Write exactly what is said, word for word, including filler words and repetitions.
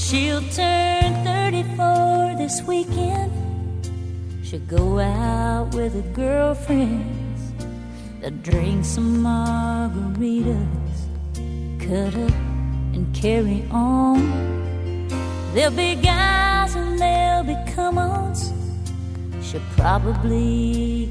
She'll turn thirty-four this weekend. She'll go out with her girlfriends. They'll drink some margaritas, cut up and carry on. There'll be guys and there'll be come-ons. She'll probably